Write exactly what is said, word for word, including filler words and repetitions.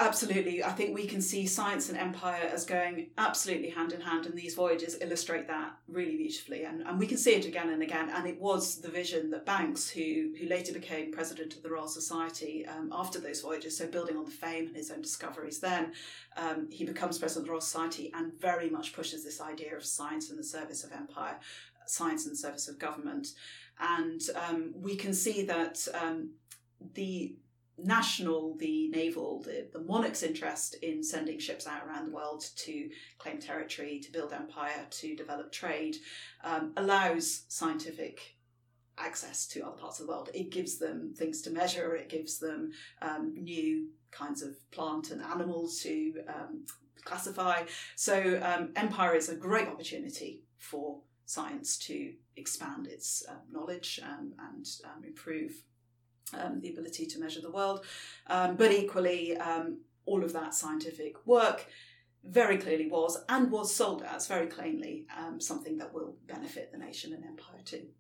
absolutely. I think we can see science and empire as going absolutely hand in hand, and these voyages illustrate that really beautifully. And, and we can see it again and again. And it was the vision that Banks, who who later became president of the Royal Society um, after those voyages, so building on the fame and his own discoveries then, um, he becomes president of the Royal Society and very much pushes this idea of science in the service of empire, science in the service of government. And um, we can see that um, the national, the naval, the, the monarch's interest in sending ships out around the world to claim territory, to build empire, to develop trade, um, allows scientific access to other parts of the world. It gives them things to measure, it gives them um, new kinds of plant and animals to um, classify. So um, empire is a great opportunity for science to expand its uh, knowledge um, and um, improve Um, the ability to measure the world. Um, but equally, um, all of that scientific work very clearly was, and was sold as very plainly, um, something that will benefit the nation and empire too.